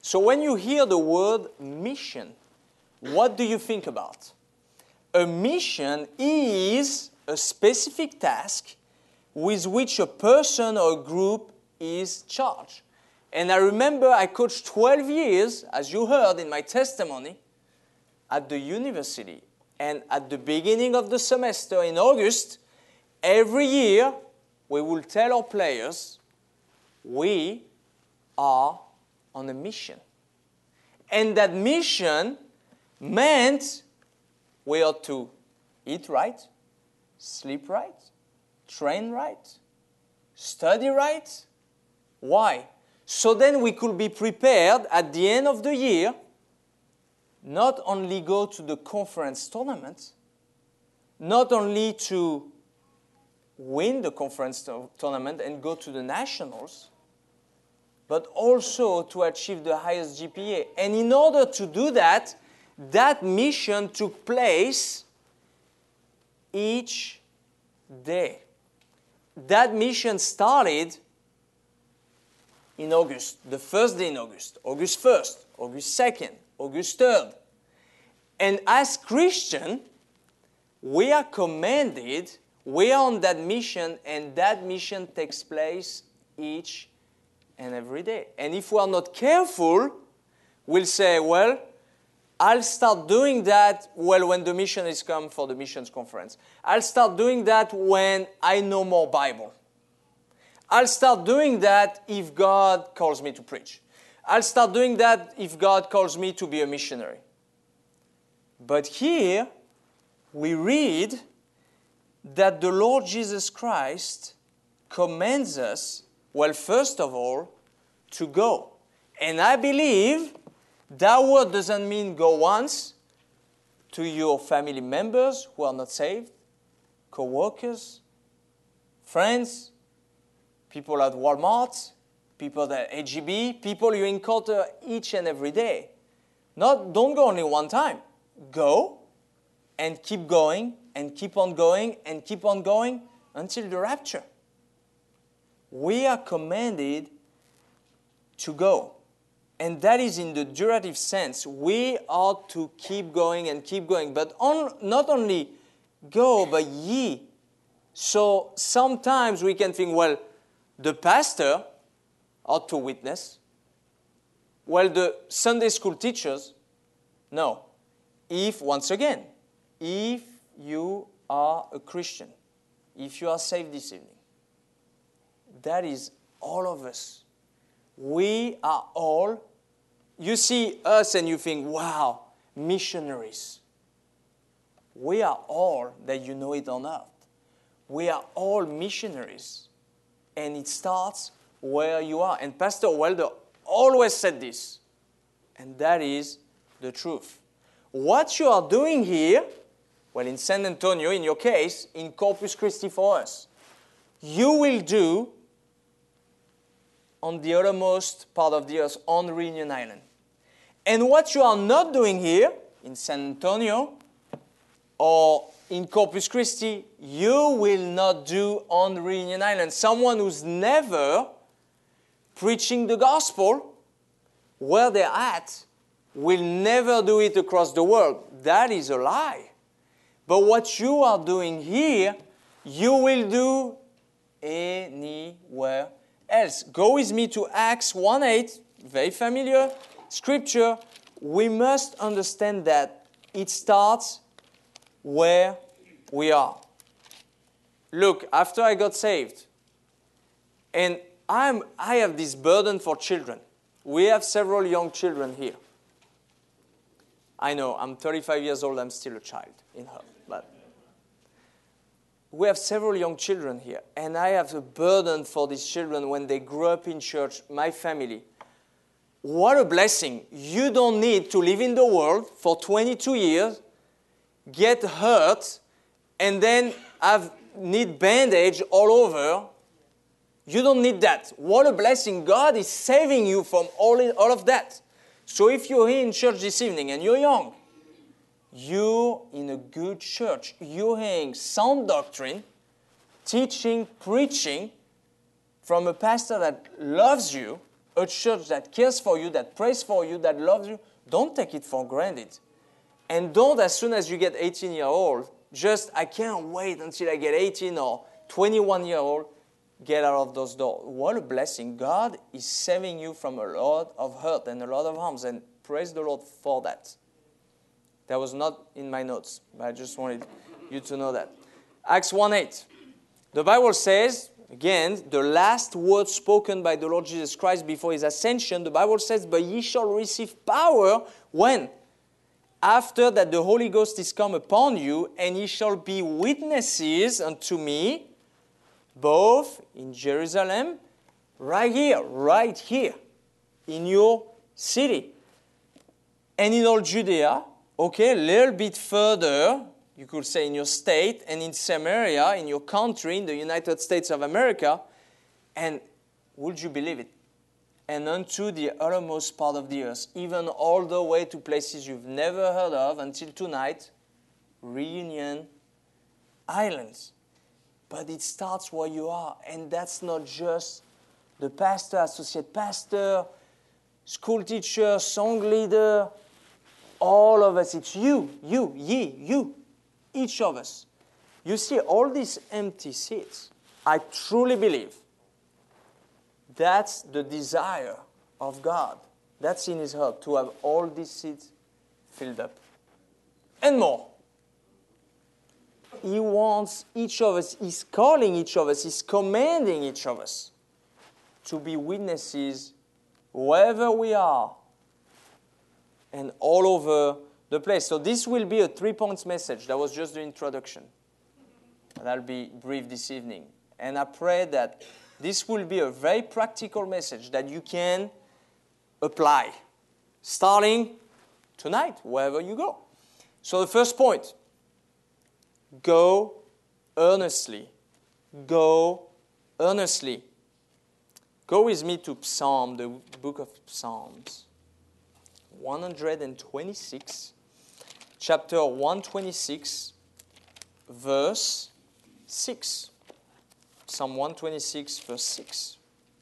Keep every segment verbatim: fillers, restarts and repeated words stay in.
So when you hear the word mission, what do you think about? A mission is a specific task with which a person or a group is charged. And I remember I coached twelve years, as you heard in my testimony, at the university. And at the beginning of the semester in August, every year we will tell our players, we are on a mission. And that mission meant we ought to eat right, sleep right, train right, study right. Why? So then we could be prepared at the end of the year, not only go to the conference tournament, not only to win the conference to- tournament and go to the nationals, but also to achieve the highest G P A. And in order to do that, that mission took place each day. That mission started in August, the first day in August, August first, August second, August third. And as Christians, we are commanded, we are on that mission, and that mission takes place each and every day. And if we are not careful, we'll say, well, I'll start doing that, well, when the mission is come for the missions conference. I'll start doing that when I know more Bible. I'll start doing that if God calls me to preach. I'll start doing that if God calls me to be a missionary. But here, we read that the Lord Jesus Christ commands us, well, first of all, to go. And I believe that word doesn't mean go once to your family members who are not saved, co-workers, friends, people at Walmart, people at H E B, people you encounter each and every day. Not, don't go only one time. Go and keep going and keep on going and keep on going until the rapture. We are commanded to go. And that is in the durative sense. We ought to keep going and keep going. But on, not only go, but ye. So sometimes we can think, well, the pastor ought to witness. Well, the Sunday school teachers, no. If, once again, if you are a Christian, if you are saved this evening, that is all of us. We are all, you see us and you think, wow, missionaries. We are all, that you know it or not, we are all missionaries. And it starts where you are. And Pastor Welder always said this, and that is the truth. What you are doing here, well, in San Antonio, in your case, in Corpus Christi for us, you will do on the uttermost part of the earth, on Reunion Island. And what you are not doing here, in San Antonio, or in Corpus Christi, you will not do on Reunion Island. Someone who's never preaching the gospel where they're at will never do it across the world. That is a lie. But what you are doing here, you will do anywhere else. Go with me to Acts one eight, very familiar scripture. We must understand that it starts where we are. Look, after I got saved, and I'm, I have this burden for children. We have several young children here. I know, I'm thirty-five years old, I'm still a child in her. But we have several young children here, and I have a burden for these children when they grow up in church, my family. What a blessing. You don't need to live in the world for twenty-two years, get hurt, and then have need bandage all over. You don't need that. What a blessing. God is saving you from all, all of that. So if you're here in church this evening and you're young, you're in a good church. You're hearing sound doctrine, teaching, preaching from a pastor that loves you, a church that cares for you, that prays for you, that loves you, don't take it for granted. And don't, as soon as you get eighteen years old, just, I can't wait until I get eighteen or twenty-one years old, get out of those doors. What a blessing. God is saving you from a lot of hurt and a lot of harms, and praise the Lord for that. That was not in my notes, but I just wanted you to know that. Acts one eight. The Bible says, again, the last word spoken by the Lord Jesus Christ before his ascension, the Bible says, but ye shall receive power when? After that the Holy Ghost is come upon you, and ye shall be witnesses unto me, both in Jerusalem, right here, right here, in your city, and in all Judea, okay, a little bit further, you could say in your state, and in Samaria, in your country, in the United States of America, and would you believe it? And unto the uttermost part of the earth, even all the way to places you've never heard of until tonight, Reunion Islands. But it starts where you are, and that's not just the pastor, associate pastor, school teacher, song leader, all of us. It's you, you, ye, you, each of us. You see all these empty seats. I truly believe that's the desire of God. That's in his heart, to have all these seats filled up. And more. He wants each of us, he's calling each of us, he's commanding each of us to be witnesses wherever we are and all over the place. So this will be a three-points message. That was just the introduction. And I'll be brief this evening. And I pray that this will be a very practical message that you can apply, starting tonight, wherever you go. So the first point, go earnestly. Go earnestly. Go with me to Psalm, the book of Psalms, one hundred twenty-six, chapter one twenty-six, verse six. Psalm one twenty-six, verse six.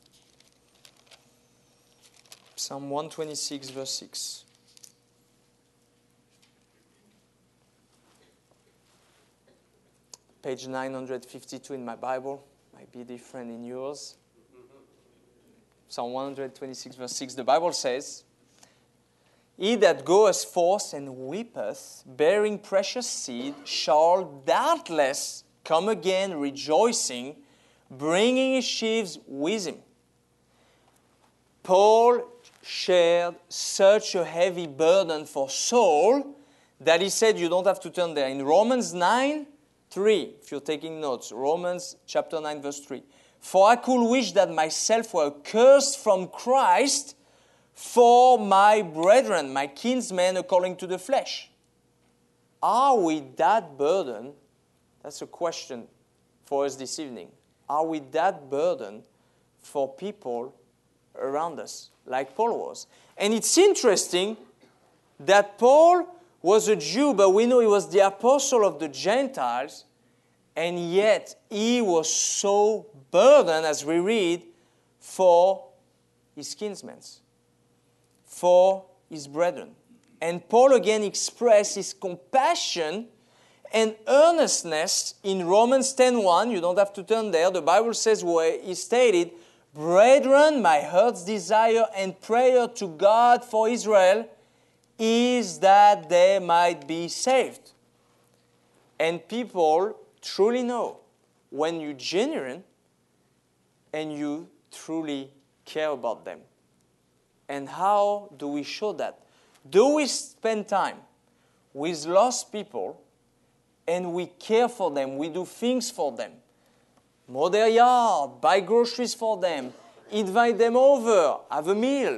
Psalm one twenty-six, verse six. Page nine hundred fifty-two in my Bible. Might be different in yours. Psalm one twenty-six, verse six. The Bible says, he that goeth forth and weepeth, bearing precious seed, shall doubtless come again rejoicing, bringing his sheaves with him. Paul shared such a heavy burden for Saul that he said, you don't have to turn there. In Romans nine, three, if you're taking notes, Romans chapter nine, verse three. For I could wish that myself were cursed from Christ for my brethren, my kinsmen according to the flesh. Are we that burdened? That's a question for us this evening. Are we that burdened for people around us, like Paul was? And it's interesting that Paul was a Jew, but we know he was the apostle of the Gentiles, and yet he was so burdened, as we read, for his kinsmen, for his brethren. And Paul again expressed his compassion and earnestness in Romans ten one. You don't have to turn there. The Bible says where he stated, brethren, my heart's desire and prayer to God for Israel is that they might be saved. And people truly know when you're genuine and you truly care about them. And how do we show that? Do we spend time with lost people and we care for them, we do things for them, mow their yard, buy groceries for them, invite them over, have a meal?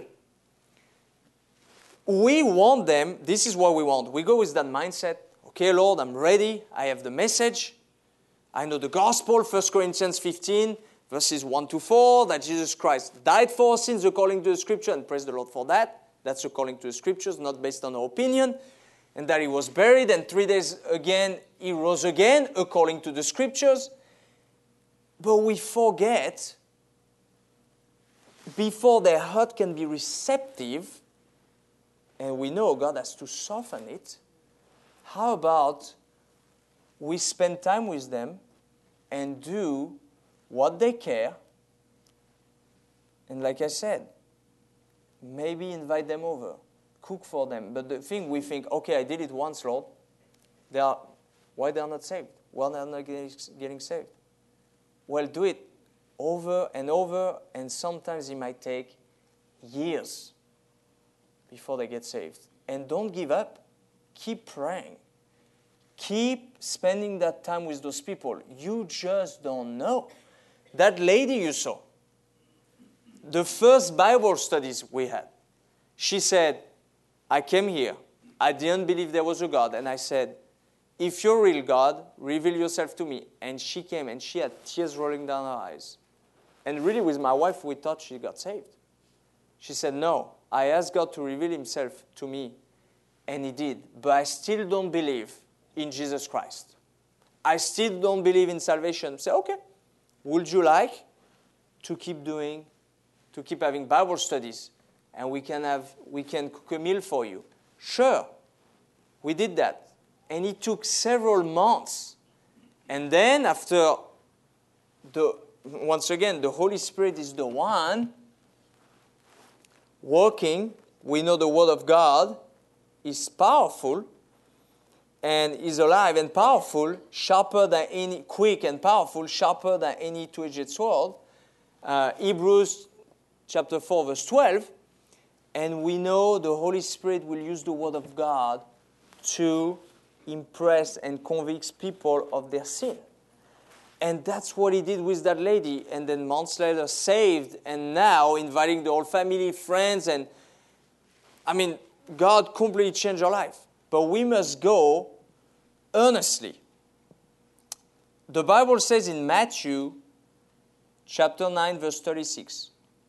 We want them, this is what we want. We go with that mindset, okay, Lord, I'm ready, I have the message, I know the gospel, First Corinthians fifteen, verses one to four, that Jesus Christ died for our sins according to the Scripture, and praise the Lord for that. That's according to the Scriptures, not based on our opinion. And that he was buried, and three days again, he rose again, according to the Scriptures. But we forget before their heart can be receptive, and we know God has to soften it, how about we spend time with them and do what they care, and like I said, maybe invite them over, cook for them. But the thing we think, okay, I did it once, Lord. They are, why they are not saved? Why they are not getting, getting saved? Well, do it over and over, and sometimes it might take years before they get saved. And don't give up. Keep praying. Keep spending that time with those people. You just don't know. That lady you saw, the first Bible studies we had, she said, I came here. I didn't believe there was a God. And I said, if you're real God, reveal yourself to me. And she came and she had tears rolling down her eyes. And really with my wife, we thought she got saved. She said, no, I asked God to reveal himself to me. And he did. But I still don't believe in Jesus Christ. I still don't believe in salvation. Say, okay, would you like to keep doing, to keep having Bible studies? And we can have, we can cook a meal for you. Sure, we did that. And it took several months. And then after, the once again, the Holy Spirit is the one working. We know the Word of God is powerful and is alive and powerful, sharper than any, quick and powerful, sharper than any two-edged sword. Uh, Hebrews chapter four, verse twelve. And we know the Holy Spirit will use the Word of God to impress and convict people of their sin. And that's what he did with that lady. And then months later, saved, and now inviting the whole family, friends, and I mean, God completely changed her life. But we must go earnestly. The Bible says in Matthew chapter nine, verse thirty-six,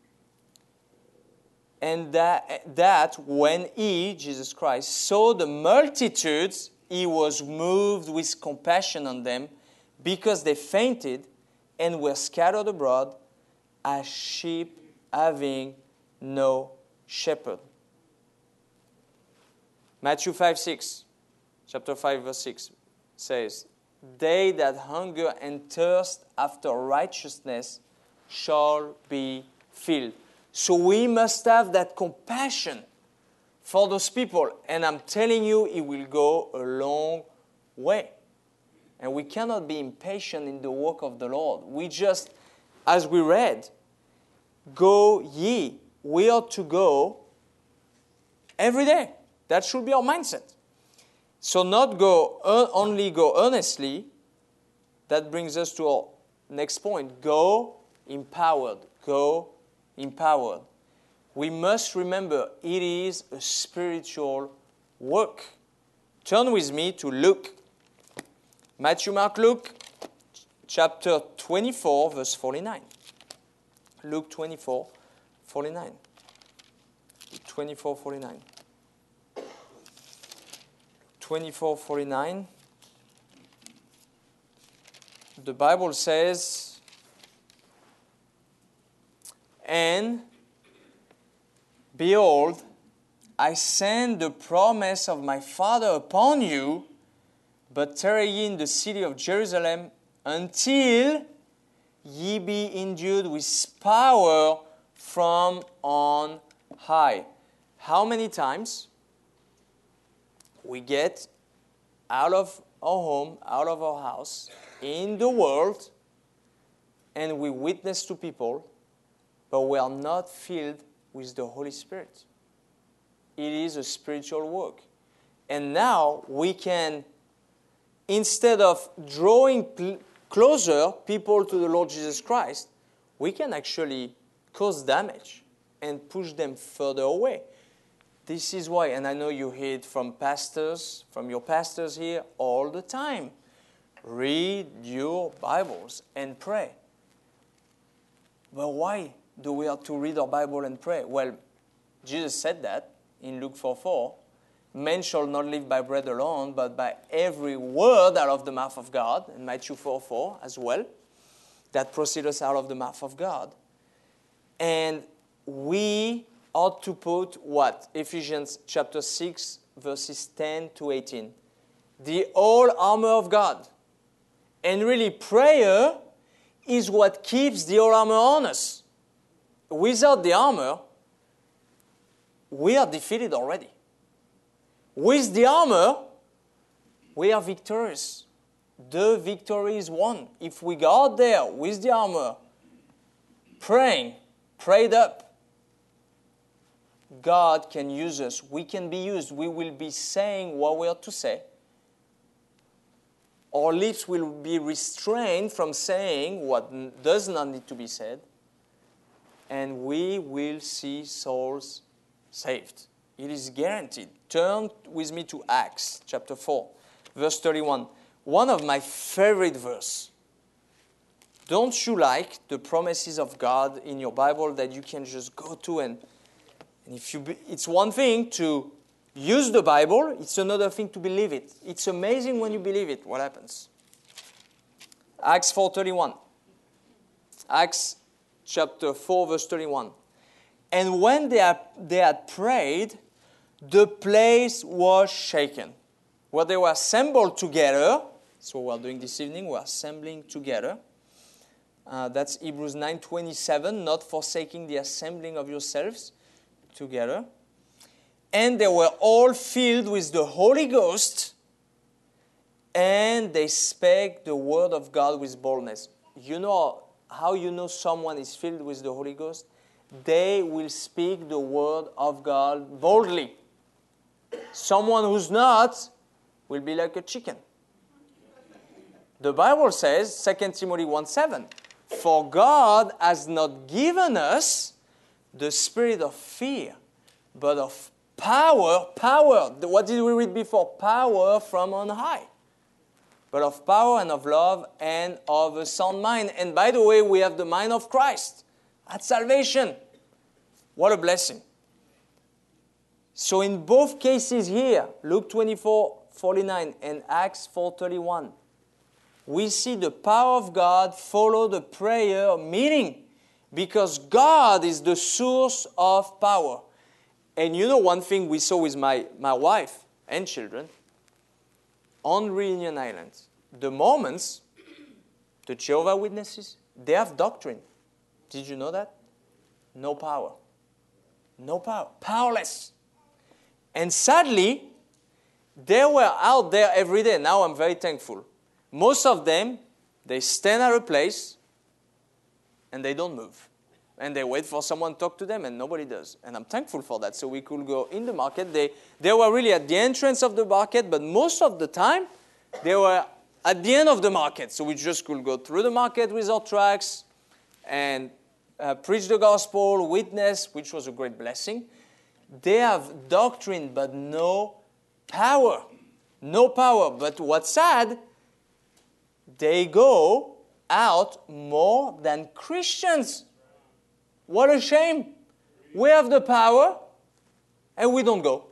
and that, that when he, Jesus Christ, saw the multitudes, he was moved with compassion on them because they fainted and were scattered abroad as sheep having no shepherd. Matthew five, six, chapter five, verse six says, they that hunger and thirst after righteousness shall be filled. So we must have that compassion for those people. And I'm telling you, it will go a long way. And we cannot be impatient in the work of the Lord. We just, as we read, go ye. We ought to go every day. That should be our mindset. So not go uh, only go earnestly. That brings us to our next point. Go empowered. Go empowered. We must remember it is a spiritual work. Turn with me to Luke. Matthew, Mark, Luke, chapter twenty-four, verse forty-nine. Luke twenty-four, forty-nine. twenty-four, forty-nine. twenty-four, forty-nine. The Bible says, and behold, I send the promise of my Father upon you, but tarry ye in the city of Jerusalem until ye be endued with power from on high. How many times we get out of our home, out of our house, in the world, and we witness to people, but we are not filled with the Holy Spirit. It is a spiritual work. And now we can, instead of drawing pl- closer people to the Lord Jesus Christ, we can actually cause damage and push them further away. This is why, and I know you hear it from pastors, from your pastors here all the time. Read your Bibles and pray. But why do we have to read our Bible and pray? Well, Jesus said that in Luke four four. Men shall not live by bread alone, but by every word out of the mouth of God. In Matthew four four as well. That proceedeth out of the mouth of God. And we ought to put what? Ephesians chapter six, verses ten to eighteen. The whole armor of God. And really, prayer is what keeps the whole armor on us. Without the armor, we are defeated already. With the armor, we are victorious. The victory is won. If we go out there with the armor, praying, prayed up, God can use us. We can be used. We will be saying what we are to say. Our lips will be restrained from saying what does not need to be said. And we will see souls saved. It is guaranteed. Turn with me to Acts chapter four, verse thirty-one. One of my favorite verses. Don't you like the promises of God in your Bible that you can just go to and, and if you be, it's one thing to use the Bible, it's another thing to believe it. It's amazing when you believe it, what happens. Acts four thirty-one. Acts chapter four, verse thirty-one. And when they had, they had prayed, the place was shaken. Where they were assembled together, so we're doing this evening, we're assembling together. Uh, that's Hebrews nine twenty-seven, not forsaking the assembling of yourselves together. And they were all filled with the Holy Ghost, and they spake the word of God with boldness. You know how you know someone is filled with the Holy Ghost? They will speak the word of God boldly. Someone who's not will be like a chicken. The Bible says, Second Timothy one seven, for God has not given us the spirit of fear, but of power, power. What did we read before? Power from on high. But of power and of love and of a sound mind. And by the way, we have the mind of Christ at salvation. What a blessing. So in both cases here, Luke twenty-four forty-nine and Acts four thirty-one, we see the power of God follow the prayer meeting because God is the source of power. And you know one thing we saw with my, my wife and children on Reunion Island, the Mormons, the Jehovah's Witnesses, they have doctrine. Did you know that? No power. No power. Powerless. And sadly, they were out there every day. Now I'm very thankful. Most of them, they stand at a place and they don't move. And they wait for someone to talk to them and nobody does. And I'm thankful for that. So we could go in the market. They, they were really at the entrance of the market, but most of the time, they were at the end of the market. So we just could go through the market with our tracts and uh, preach the gospel, witness, which was a great blessing. They have doctrine, but no power. No power. But what's sad, they go out more than Christians. What a shame. We have the power, and we don't go.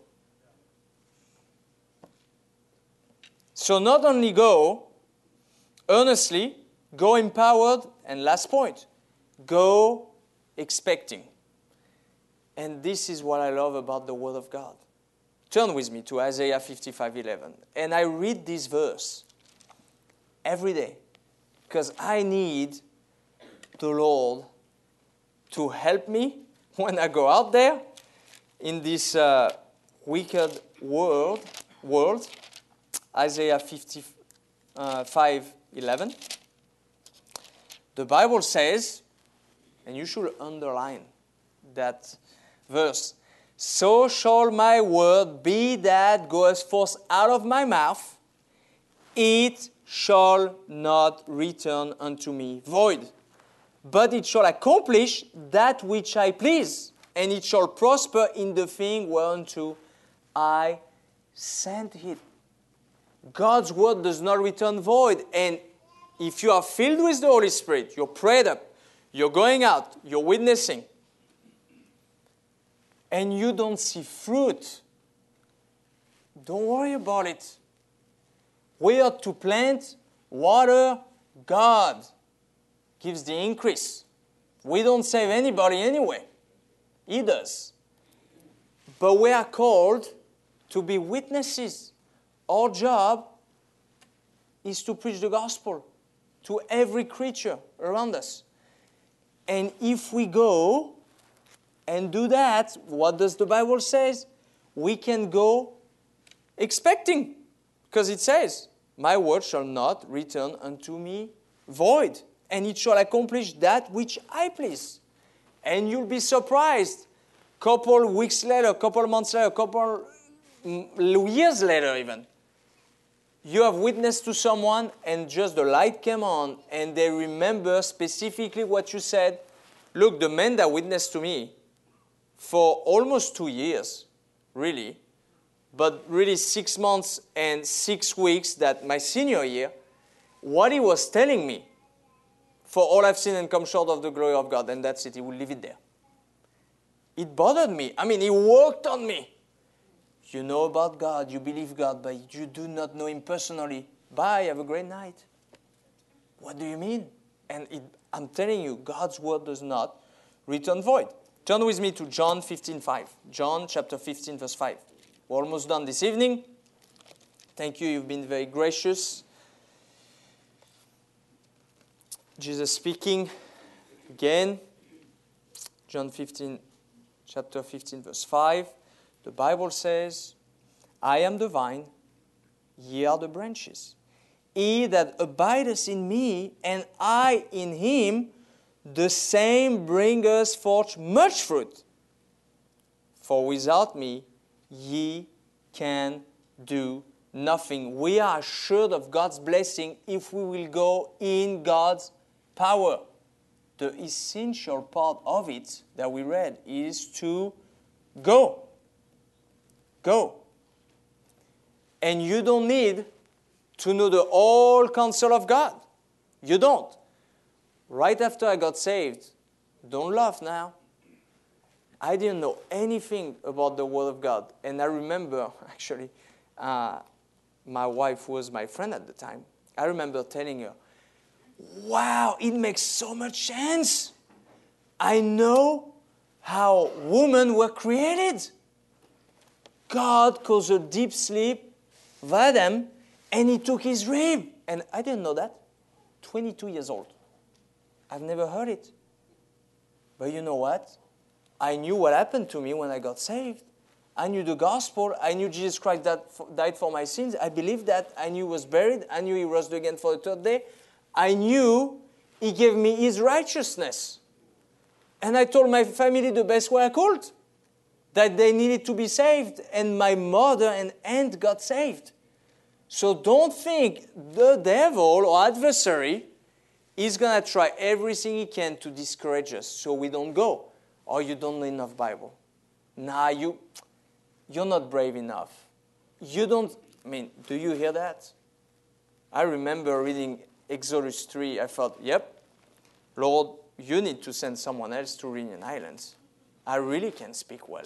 So not only go earnestly, go empowered, and last point, go expecting. And this is what I love about the Word of God. Turn with me to Isaiah fifty-five eleven. And I read this verse every day because I need the Lord to help me when I go out there in this uh, wicked world. World, Isaiah fifty-five eleven. The Bible says, and you should underline that verse, so shall my word be that goeth forth out of my mouth, it shall not return unto me void, but it shall accomplish that which I please, and it shall prosper in the thing whereunto I sent it. God's word does not return void, and if you are filled with the Holy Spirit, you're prayed up, you're going out, you're witnessing, and you don't see fruit, don't worry about it. We are to plant, water, God gives the increase. We don't save anybody anyway. He does. But we are called to be witnesses. Our job is to preach the gospel to every creature around us. And if we go and do that, what does the Bible say? We can go expecting. Because it says, my word shall not return unto me void, and it shall accomplish that which I please. And you'll be surprised. Couple weeks later, couple months later, couple years later even, you have witnessed to someone and just the light came on and they remember specifically what you said. Look, the man that witnessed to me for almost two years, really, but really six months and six weeks, that my senior year, what he was telling me, for all I've seen and come short of the glory of God, and that's it, he will leave it there. It bothered me. I mean, he worked on me. You know about God, you believe God, but you do not know Him personally. Bye, have a great night. What do you mean? And it, I'm telling you, God's word does not return void. Turn with me to John fifteen five. John chapter fifteen, verse five. We're almost done this evening. Thank you, you've been very gracious. Jesus speaking again. John fifteen, chapter fifteen, verse five. The Bible says, I am the vine, ye are the branches. He that abideth in me, and I in him, the same bringeth forth much fruit. For without me, ye can do nothing. We are assured of God's blessing if we will go in God's power. The essential part of it that we read is to go. Go. And you don't need to know the whole counsel of God. You don't. Right after I got saved, don't laugh now, I didn't know anything about the Word of God. And I remember, actually, uh, my wife was my friend at the time. I remember telling her, wow, it makes so much sense. I know how women were created. God caused a deep sleep of Adam, and He took his rib. And I didn't know that. twenty-two years old. I've never heard it. But you know what? I knew what happened to me when I got saved. I knew the gospel. I knew Jesus Christ died for my sins. I believed that. I knew He was buried. I knew He rose again for the third day. I knew He gave me His righteousness. And I told my family the best way I could, that they needed to be saved, and my mother and aunt got saved. So don't think the devil or adversary is going to try everything he can to discourage us so we don't go, or you don't know enough Bible. Nah, you, you're not brave enough. You don't, I mean, do you hear that? I remember reading Exodus three. I thought, yep, Lord, you need to send someone else to Reunion Islands. I really can speak well.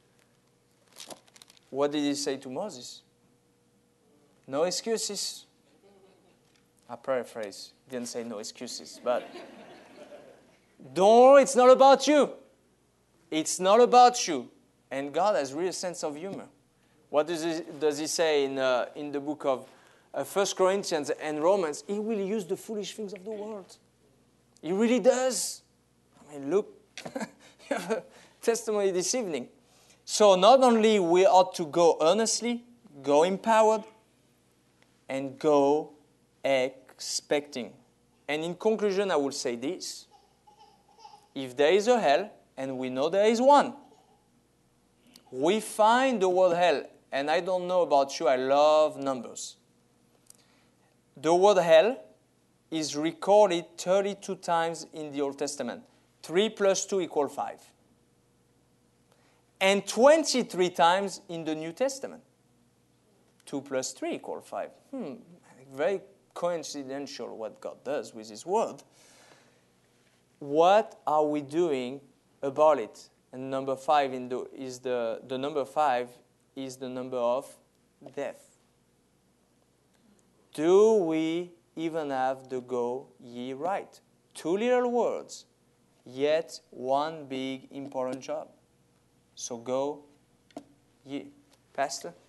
What did He say to Moses? No excuses. I paraphrase. He didn't say no excuses, but don't worry, it's not about you. It's not about you. And God has really a sense of humor. What does He, does he say in, uh, in the book of uh, First Corinthians and Romans? He will use the foolish things of the world. He really does. I mean, look, you have a testimony this evening. So not only we ought to go earnestly, go empowered, and go expecting. And in conclusion, I will say this. If there is a hell, and we know there is one, we find the word hell, and I don't know about you, I love numbers. The word hell is recorded thirty-two times in the Old Testament. three plus two equals five. And twenty-three times in the New Testament. two plus three equals five. Hmm, very coincidental what God does with His Word. What are we doing about it? And number five in the, is the, the number five is the number of death. Do we even have the go ye right? Two little words, yet one big important job. So go ye. Pastor?